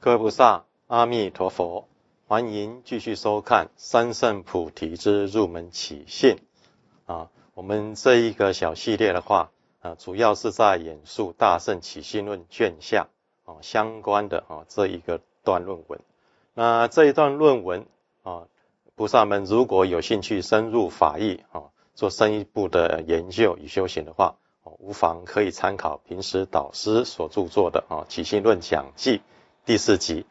各位菩萨，阿弥陀佛，欢迎继续收看三圣菩提之入门起信。我们这一个小系列的话，主要是在演述《大圣起信论》卷下相关的这一个段论文。那这一段论文菩萨们如果有兴趣深入法义做深一步的研究与修行的话，无妨可以参考平时导师所著作的《起信论讲记》第4集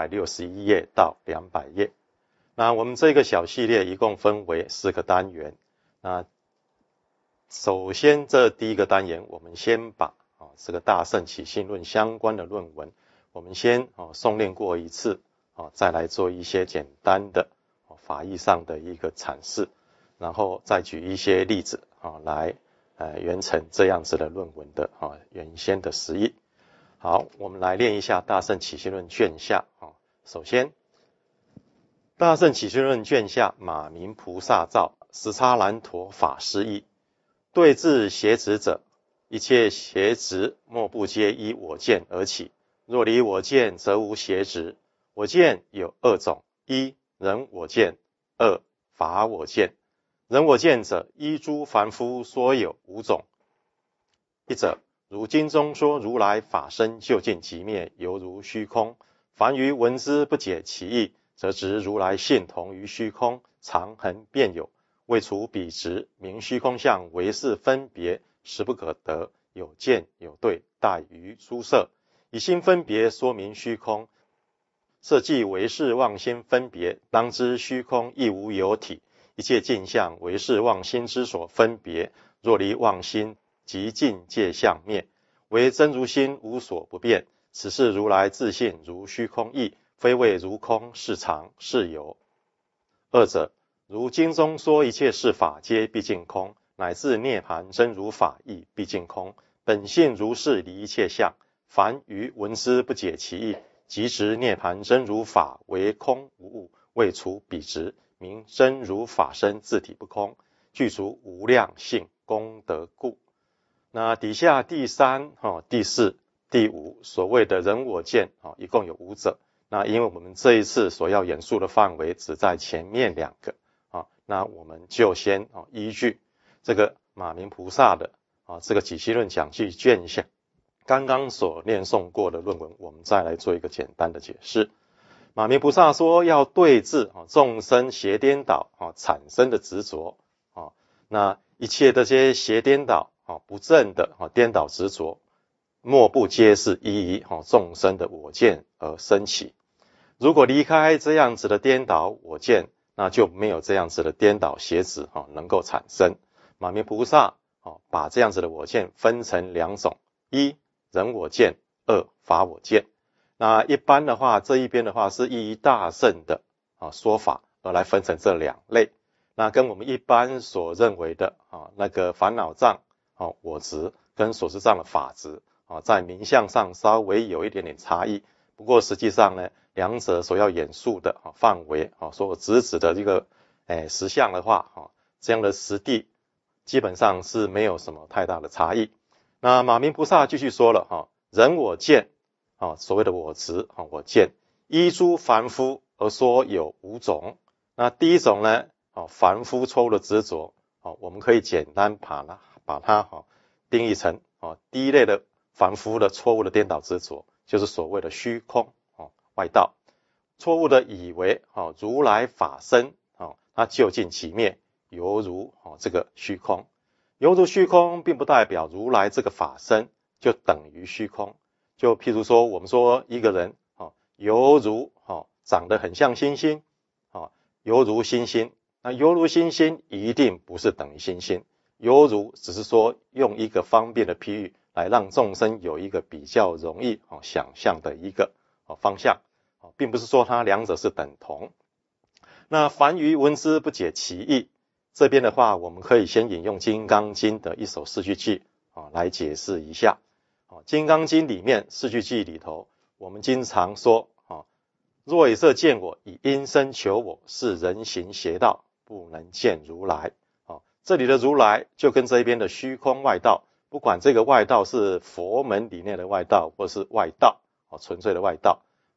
161页到200页。那我们这个小系列一共分为4个单元。那首先这第一个单元，我们先把这个大圣起信论相关的论文，我们先诵念过一次，再来做一些简单的法义上的一个阐释，然后再举一些例子来圆成这样子的论文的原先的实义。好，我们来练一下大圣起信论卷下。首先，大圣起信论卷下马明菩萨造十叉兰陀法师义。对治邪执者，一切邪执莫不皆依我见而起。若离我见，则无邪执。我见有2种：一人我见，二法我见。人我见者，依诸凡夫说有5种。一者，如经中说如来法身究竟即灭，犹如虚空。凡于闻之不解其意，则执如来性同于虚空，常恒变有。未除彼执，名虚空相为是分别，实不可得。有见有对，大于诸色。以心分别说明虚空，色即为是妄心分别，当知虚空亦无有体。一切境相为是妄心之所分别，若离妄心，即境界相灭，为真如心无所不变。此是如来自性如虚空义，非谓如空是常是有。二者，如经中说一切事法皆毕竟空，乃至涅槃真如法亦毕竟空，本性如是离一切相。凡于闻之不解其意，即执涅槃真如法为空无物，未除彼执，名真如法身自体不空，具足无量性功德故。那底下第3、第4、第5所谓的人我见一共有5者。那因为我们这一次所要演述的范围只在前面2个那我们就先依据这个马明菩萨的这个起信论讲记卷下刚刚所念诵过的论文，我们再来做一个简单的解释。马明菩萨说要对治众生邪颠倒产生的执着那一切这些邪颠倒不正的颠倒执着，莫不皆是依众生的我见而生起。如果离开这样子的颠倒我见，那就没有这样子的颠倒邪执能够产生。马明菩萨把这样子的我见分成2种：一人我见，二法我见。那一般的话，这一边的话是依大圣的说法而来分成这2类。那跟我们一般所认为的那个烦恼障我执跟所知障的法执在名相上稍微有一点点差异。不过实际上呢，2者所要演述的范围所直指的这个实相的话这样的实地基本上是没有什么太大的差异。那马明菩萨继续说了人我见所谓的我执我见，依诸凡夫而说有5种。那第一种呢凡夫错误的执着我们可以简单把它定义成第一类的凡夫的错误的颠倒执着，就是所谓的虚空外道，错误的以为如来法身它究竟其灭，犹如这个虚空。犹如虚空并不代表如来这个法身就等于虚空。就譬如说我们说一个人犹如长得很像星星犹如星星，那犹如星星一定不是等于星星，犹如只是说用一个方便的譬喻来让众生有一个比较容易想象的一个方向并不是说它2者是等同。那凡于闻之不解其意，这边的话我们可以先引用《金刚经》的一首四句偈来解释一下。《金刚经》里面四句偈里头，我们经常说若以色见我，以因身求我，是人行邪道，不能见如来这里的如来就跟这边的虚空外道，不管这个外道是佛门里面的外道或是外道纯粹的外道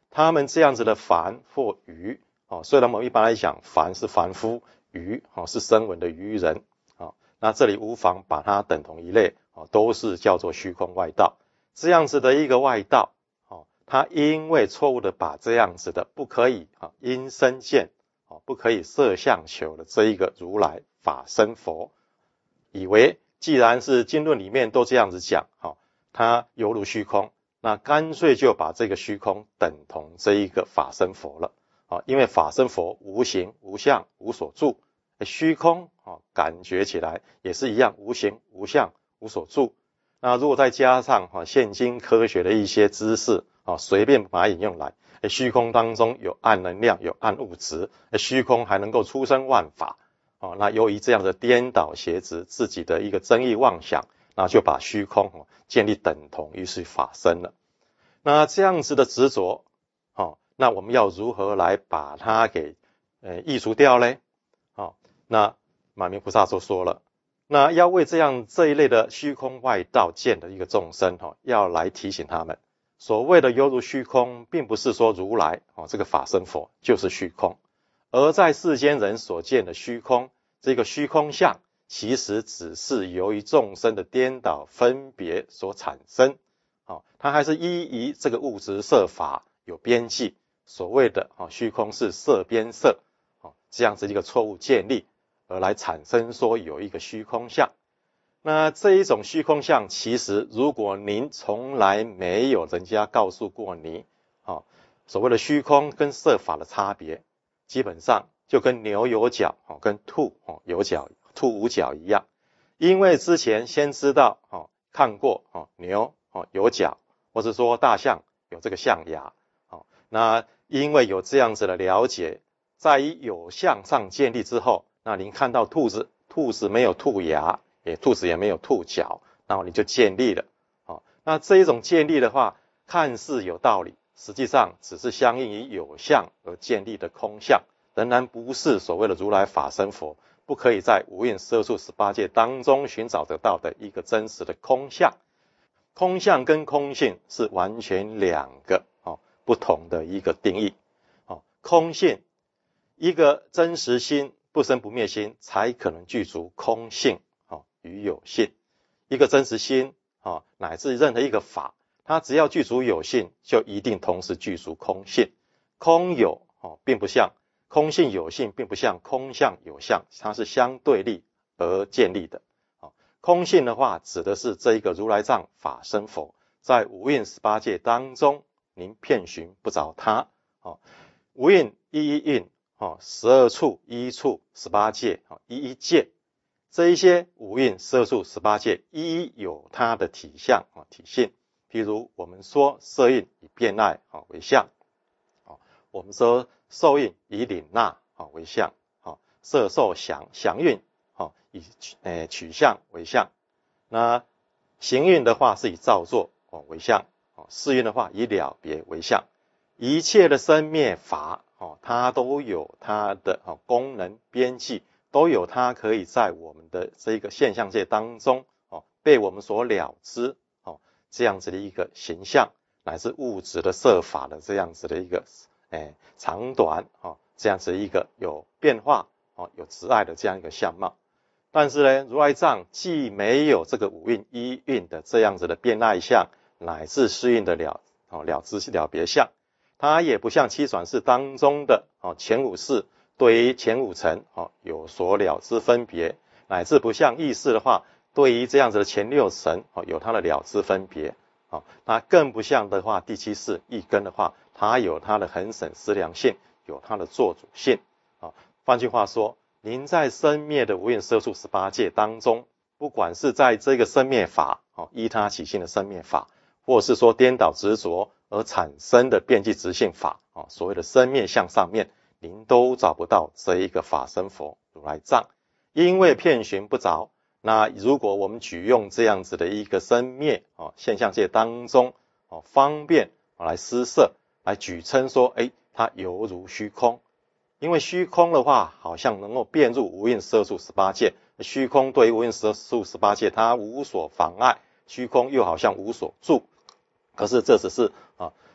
他们这样子的凡或愚，虽然我们一般来讲凡是凡夫，愚是声闻的愚人，那这里无妨把它等同一类，都是叫做虚空外道。这样子的一个外道，他因为错误的把这样子的不可以因身见，不可以色相求的这一个如来法身佛，以为既然是经论里面都这样子讲，它犹如虚空，那干脆就把这个虚空等同这一个法身佛了。因为法身佛无形无相无所住，虚空感觉起来也是一样无形无相无所住。那如果再加上现今科学的一些知识，随便把它引用来，虚空当中有暗能量有暗物质，虚空还能够出生万法，那由于这样的颠倒邪执自己的一个争议妄想，那就把虚空建立等同于是法身了。那这样子的执着，那我们要如何来把它给移除掉呢？那马明菩萨就说了，那要为这一类的虚空外道见的一个众生，要来提醒他们，所谓的犹如虚空，并不是说如来这个法身佛就是虚空，而在世间人所见的虚空，这个虚空相其实只是由于众生的颠倒分别所产生，它还是依于这个物质色法有边际，所谓的虚空是色边色，这样子一个错误建立，而来产生说有一个虚空相。那这一种虚空相，其实如果您从来没有人家告诉过你，所谓的虚空跟色法的差别，基本上就跟牛有角跟兔有角兔无角一样。因为之前先知道看过牛有角，或是说大象有这个象牙，那因为有这样子的了解，在于有相上建立之后，那您看到兔子没有兔牙，兔子也没有兔脚，然后你就建立了。那这一种建立的话，看似有道理，实际上只是相应于有相而建立的空相，仍然不是所谓的如来法身佛不可以在无蕴色处18界当中寻找得到的一个真实的空相。空相跟空性是完全两个不同的一个定义。空性，一个真实心不生不灭心才可能具足空性与有性。一个真实心乃至任何一个法，它只要具足有性，就一定同时具足空性。空有并不像空性有性，并不像空相有相，它是相对立而建立的。空性的话，指的是这一个如来藏法身佛，在无蕴18界当中，您遍寻不着它。无蕴一一蕴，12处一一处18界一一界，这一些无蕴12处18界一一有它的体相体性。譬如我们说色蕴以变爱为相，我们说受蕴以领纳为相，色受想蕴以取相为相，那行蕴的话是以造作为相，识蕴的话以了别为相。一切的生灭法它都有它的功能边际，都有它可以在我们的这个现象界当中被我们所了知这样子的一个形象，乃至物质的色法的这样子的一个长短这样子一个有变化有执爱的这样一个相貌。但是呢，如来藏既没有这个五蕴一蕴的这样子的变爱相，乃至识蕴的了知了别相，它也不像七转世当中的前五识对于前五尘有所了知分别，乃至不像意识的话，对于这样子的前六尘有它的了知分别，那更不像的话第七识一根的话，它有它的恒审思量性，有它的作主性。换句话说，您在生灭的无蕴色处18界当中，不管是在这个生灭法依他起性的生灭法，或是说颠倒执着而产生的遍计执性法所谓的生灭相上面，您都找不到这一个法身佛如来藏，因为遍寻不着。那如果我们举用这样子的一个生灭现象界当中方便来施设，来举称说它犹如虚空。因为虚空的话好像能够遍入无蕴色处18界，虚空对于无蕴色处18界它无所妨碍，虚空又好像无所住。可是这只是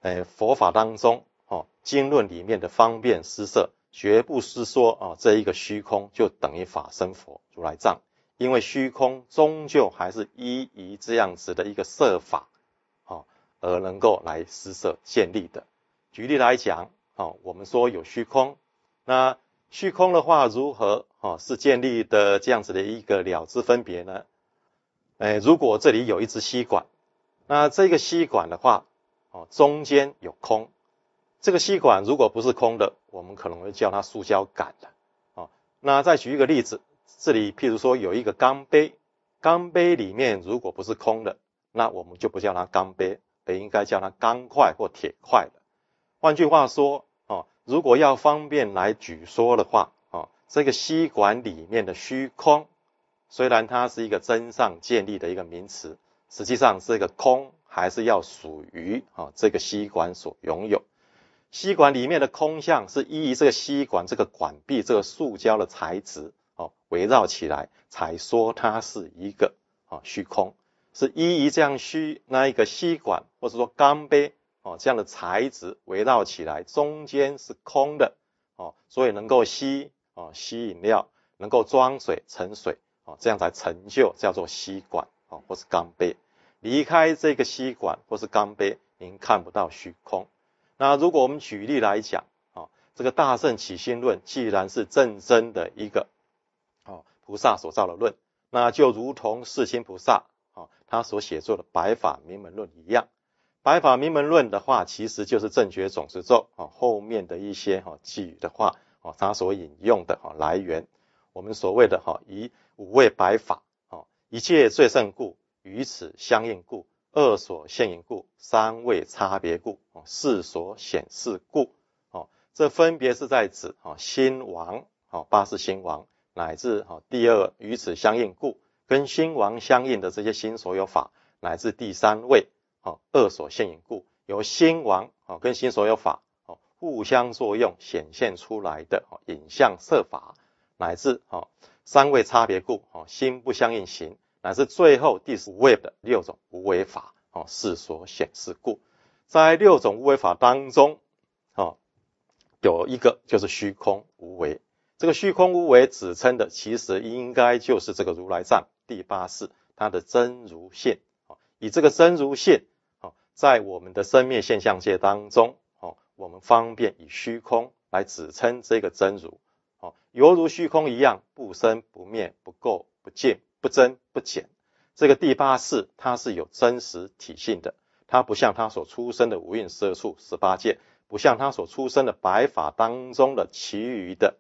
佛法当中经论里面的方便施设，绝不是说这一个虚空就等于法身佛如来藏，因为虚空终究还是依于这样子的一个设法而能够来施设建立的。举例来讲我们说有虚空，那虚空的话如何是建立的这样子的一个了知分别呢？如果这里有一支吸管，那这个吸管的话中间有空，这个吸管如果不是空的，我们可能会叫它塑胶杆的那再举一个例子，这里譬如说有一个钢杯，钢杯里面如果不是空的，那我们就不叫它钢杯，而应该叫它钢块或铁块的。换句话说如果要方便来举说的话这个吸管里面的虚空，虽然它是一个真上建立的一个名词，实际上这个空还是要属于这个吸管所拥有。吸管里面的空相是依于这个吸管这个管壁这个塑胶的材质围绕起来，才说它是一个虚空，是依于这样那一个吸管或者说钢杯这样的材质围绕起来，中间是空的所以能够吸饮料，能够装水盛水这样才成就叫做吸管或是钢杯。离开这个吸管或是钢杯，您看不到虚空。那如果我们举例来讲这个大乘起心论既然是正真的一个菩萨所造的论，那就如同世亲菩萨他所写作的白法明门论一样。白法明门论的话，其实就是正觉总持咒后面的一些寄语的话他所引用的来源。我们所谓的以五位白法一切最胜故，于此相应故，二所现引故，三位差别故，四所显示故这分别是在指心王八识心王，乃至第二与此相应故，跟心王相应的这些心所有法，乃至第三位二所现引故，由心王跟心所有法互相作用显现出来的影像色法，乃至三位差别故，心不相应行，乃至最后第五位的六种无为法四所显示故。在六种无为法当中有一个就是虚空无为。这个虚空无为指称的其实应该就是这个如来藏第八识它的真如性以这个真如性在我们的生灭现象界当中我们方便以虚空来指称这个真如犹如虚空一样，不生不灭，不垢不净，不增不减。这个第八识它是有真实体性的，它不像它所出生的五蕴十二处18界，不像它所出生的白法当中的其余的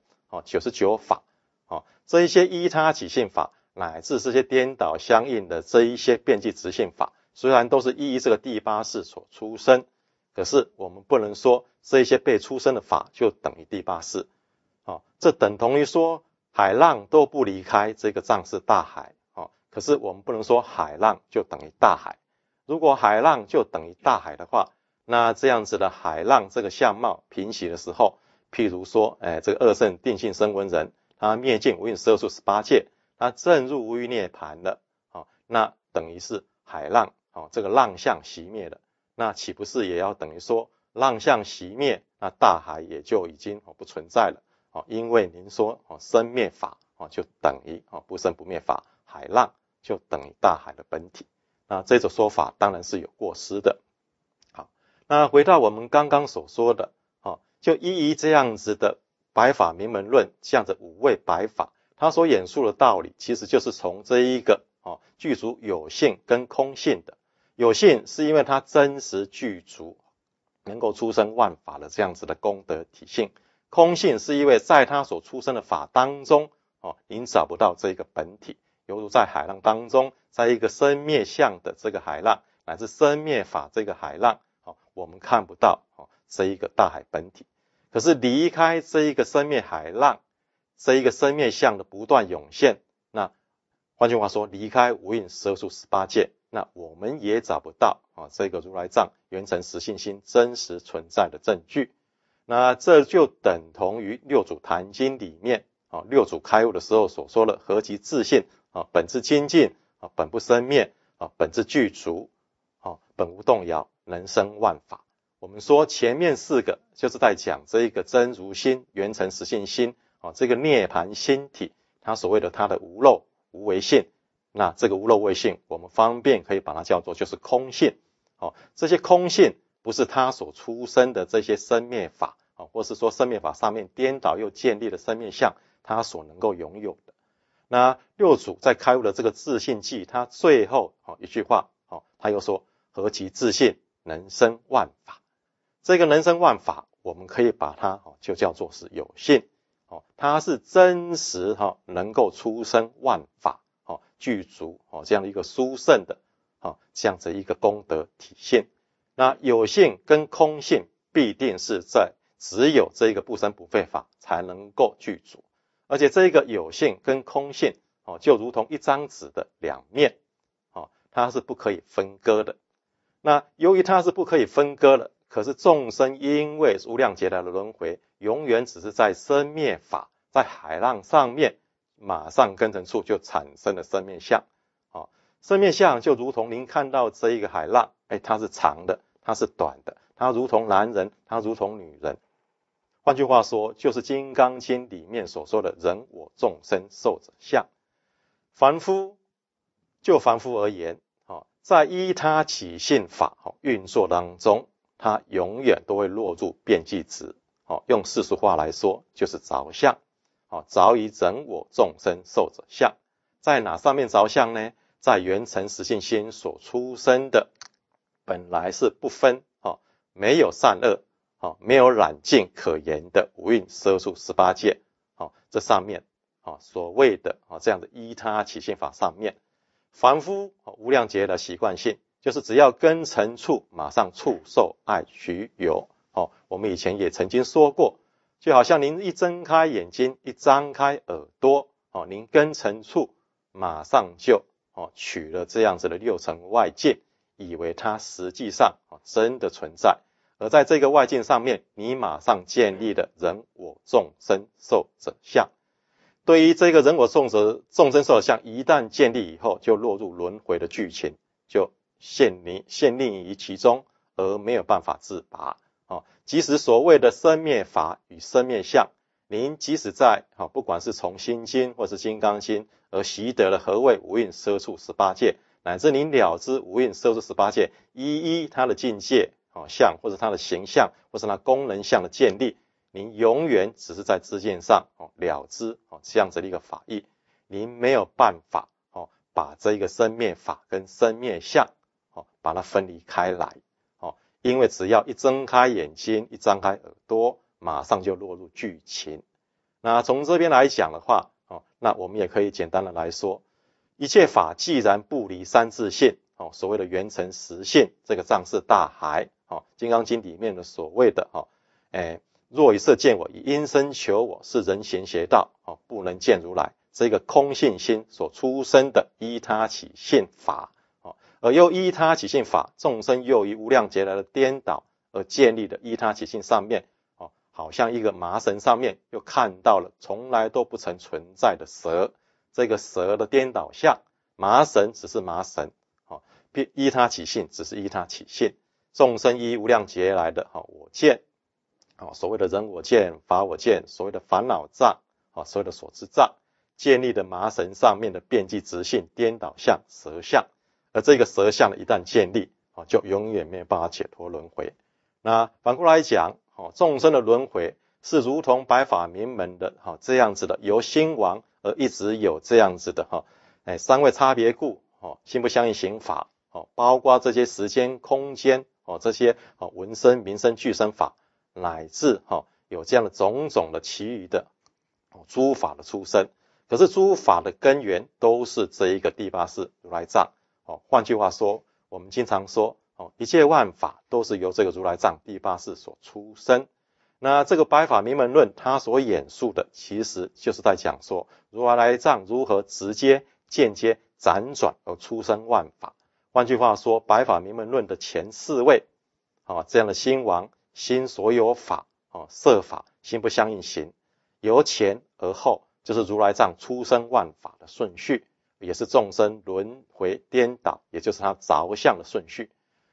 99法这一些依他起性法，乃至这些颠倒相应的这一些遍计执性法，虽然都是依这个第八识所出生，可是我们不能说这一些被出生的法就等于第八识这等同于说海浪都不离开这个藏识大海可是我们不能说海浪就等于大海。如果海浪就等于大海的话，那这样子的海浪这个相貌平息的时候，譬如说这个二圣定性声闻人，他灭尽五蕴十二处18界，他正入无余涅盘了那等于是海浪这个浪相熄灭了，那岂不是也要等于说浪相熄灭，那大海也就已经不存在了因为您说生灭法就等于不生不灭法，海浪就等于大海的本体，那这种说法当然是有过失的。好，那回到我们刚刚所说的就依于这样子的白法明门论，这样子五位白法，它所演述的道理其实就是从这一个具足有性跟空性的。有性是因为它真实具足能够出生万法的这样子的功德体性，空性是因为在它所出生的法当中您找不到这个本体，犹如在海浪当中，在一个生灭相的这个海浪，乃至生灭法这个海浪我们看不到这一个大海本体。可是离开这一个生灭海浪，这一个生灭相的不断涌现，那换句话说，离开无蕴十二处18界，那我们也找不到这个如来藏圆成实性心真实存在的证据。那这就等同于六祖坛经里面六祖开悟的时候所说的何其自信本自清净本不生灭本自具足本无动摇能生万法。 我们说前面4个就是在讲这一个真如心、圆成实性心，这个涅槃心体，它所谓的它的无漏无为性。那这个无漏为性，我们方便可以把它叫做就是空性。这些空性不是它所出生的这些生灭法，或是说生灭法上面颠倒又建立的生灭相，它所能够拥有的。那六祖在开悟的这个自性记，他最后一句话，他又说何其自性能生万法。这个能生万法，我们可以把它就叫做是有性，它是真实能够出生万法，具足这样的一个殊胜的这样子一个功德体现。那有性跟空性必定是在只有这一个不生不废法才能够具足，而且这个有性跟空性就如同一张纸的两面，它是不可以分割的。那由于它是不可以分割的，可是众生因为无量劫来的轮回，永远只是在生灭法，在海浪上面马上根尘处就产生了生灭相。生灭相就如同您看到这一个海浪，它是长的，它是短的，它如同男人，它如同女人。换句话说，就是《金刚经》里面所说的人我众生寿者相。凡夫就凡夫而言，在依他起性法运作当中，它永远都会落入变计执，用世俗话来说就是着相，着于人我众生寿者相。在哪上面着相呢？在圆成实性心所出生的本来是不分没有善恶没有染净可言的五蕴摄处18界这上面所谓的这样的依他起性法上面，凡夫无量劫的习惯性就是只要根尘处马上触受爱取有。我们以前也曾经说过，就好像您一睁开眼睛一张开耳朵您根尘处马上就取了这样子的六尘外境，以为它实际上真的存在，而在这个外境上面你马上建立了人我众生寿者相。对于这个人我众生寿者相一旦建立以后，就落入轮回的剧情，就陷溺于其中而没有办法自拔。即使所谓的生灭法与生灭相，您即使在不管是从心经或是金刚经而习得了何谓五蕴摄处18界，乃至您了知五蕴摄处18界一它的境界相，或者它的形象，或是它功能相的建立，您永远只是在知见上了知这样子的一个法义，您没有办法把这一个生灭法跟生灭相把它分离开来。因为只要一睁开眼睛一张开耳朵，马上就落入剧情。那从这边来讲的话那我们也可以简单的来说，一切法既然不离三自性所谓的圆成实性，这个藏是大海金刚经里面的所谓的若以色见我，以因身求我，是人行邪道不能见如来，这个空性心所出生的依他起性法而又依他起性法，众生又于无量劫来的颠倒而建立的依他起性上面好像一个麻绳上面又看到了从来都不曾存在的蛇，这个蛇的颠倒相，麻绳只是麻绳依他起性只是依他起性，众生依无量劫来的我见所谓的人我见法我见，所谓的烦恼障所谓的所知障，建立的麻绳上面的变计执性颠倒相蛇相，而这个蛇相一旦建立就永远没有办法解脱轮回。那反过来讲众生的轮回是如同白法明门的这样子的，由心王而一直有这样子的三位差别故心不相应行法包括这些时间空间这些闻声名声俱生法，乃至有这样的种种的其余的诸法的出生。可是诸法的根源都是这一个第八世如来藏换句话说，我们经常说一切万法都是由这个如来藏第八世所出生。那这个白法明门论它所演述的其实就是在讲说如来藏如何直接间接辗转而出生万法。换句话说，白法明门论的前4位这样的心王心所有法色法心不相应行，由前而后就是如来藏出生万法的顺序，也是众生轮回颠倒，也就是他着相的顺序。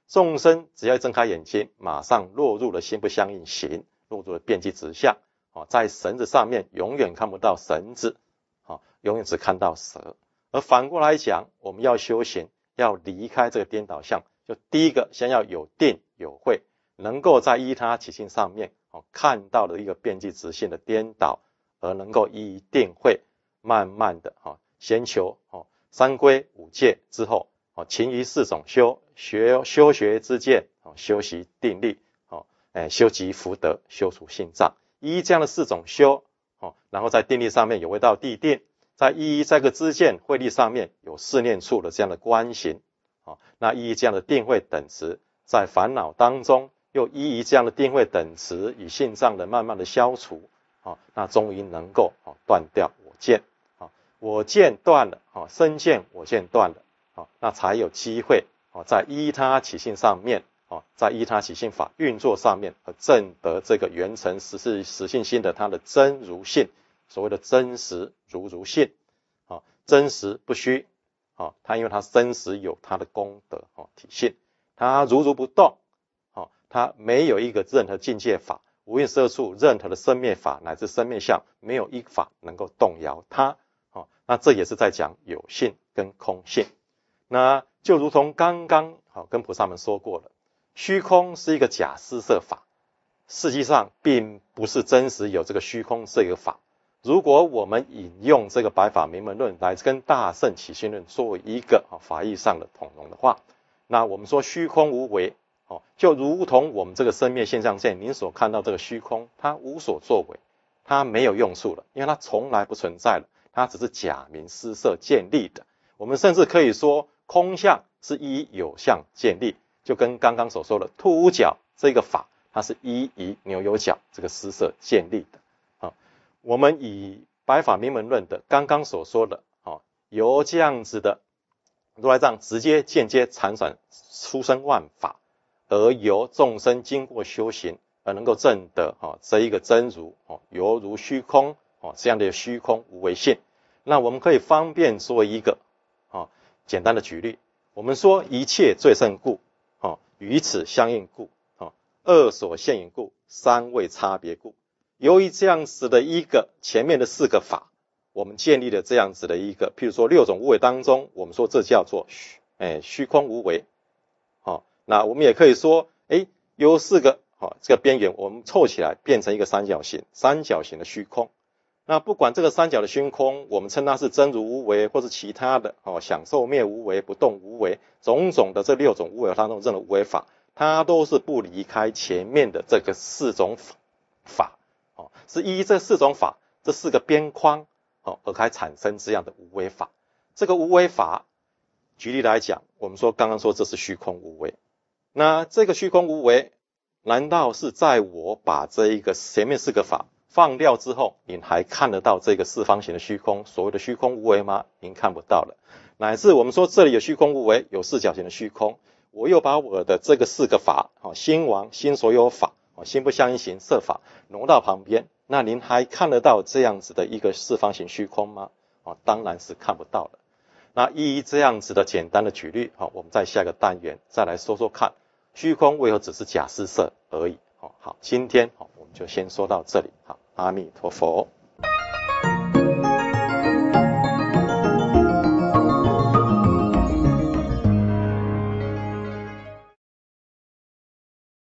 众生只要一睁开眼睛，马上落入了心不相应行，落入了遍计执相，在绳子上面永远看不到绳子，永远只看到蛇。而反过来讲，我们要修行，要离开这个颠倒相，就第一个先要有定有慧，能够在依他起性上面看到了一个遍计执性的颠倒，而能够依定慧慢慢的先求三归五戒之后，勤于四种修学之见，修习定力，修集福德，修除性障，依这样的4种修，然后在定力上面有为道地定，在依这个知见慧力上面有四念处的这样的观行，那依这样的定慧等持，在烦恼当中又依这样的定慧等持与性障的慢慢的消除，那终于能够断掉我见，我见断了，身见我见断了，那才有机会在依他起性上面，在依他起性法运作上面而证得这个圆成实性心的它的真如性，所谓的真实如性，真实不虚，它因为它真实有它的功德体性，它如不动，它没有一个任何境界法，无蕴摄处任何的生灭法乃至生灭相，没有一法能够动摇它，那这也是在讲有性跟空性。那就如同刚刚跟菩萨们说过了，虚空是一个假施设法，实际上并不是真实有这个虚空这个法。如果我们引用这个白法明门论来跟大乘起信论作为一个法义上的统容的话，那我们说虚空无为，就如同我们这个生灭现象界您所看到这个虚空，它无所作为，它没有用处了，因为它从来不存在了，它只是假名施设建立的。我们甚至可以说空相是依有相建立，就跟刚刚所说的兔五角这个法，它是依牛有角这个施设建立的。我们以白法明门论的刚刚所说的，由这样子的如来藏直接间接阐转出生万法，而由众生经过修行而能够证得这一个真如，犹如虚空这样的虚空无为性。那我们可以方便做一个简单的举例，我们说一切最胜故，与此相应故，二所现影故，三位差别故。由于这样子的一个前面的4个法，我们建立了这样子的一个，譬如说6种无为当中，我们说这叫做虚空无为。那我们也可以说由4个这个边缘我们凑起来变成一个三角形的虚空。那不管这个三角的虚空，我们称它是真如无为，或是其他的享受灭无为、不动无为，种种的这6种无为当中任何无为法，它都是不离开前面的这个4种法，是依这4种法这4个边框而开产生这样的无为法。这个无为法举例来讲，我们刚刚说这是虚空无为，那这个虚空无为难道是在我把这一个前面4个法放掉之后，您还看得到这个四方形的虚空，所谓的虚空无为吗？您看不到了。乃至我们说这里有虚空无为，有四角形的虚空，我又把我的这个4个法心王、心所有法、心不相应行设法挪到旁边，那您还看得到这样子的一个四方形虚空吗？当然是看不到了。那依这样子的简单的举例，我们在下个单元再来说说看，虚空为何只是假施设而已。好，今天我们就先说到这里。好，阿弥陀佛。